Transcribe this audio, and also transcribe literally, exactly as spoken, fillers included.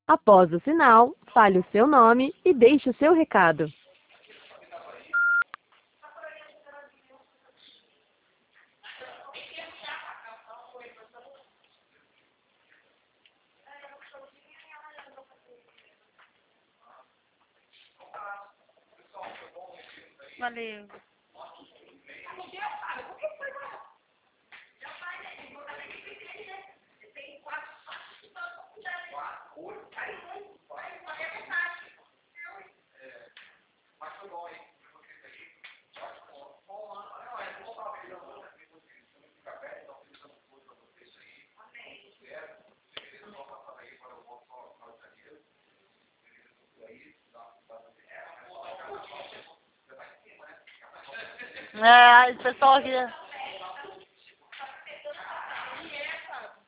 Após o sinal, fale o seu nome e deixe o seu recado. Valeu. É, o pessoal aqui...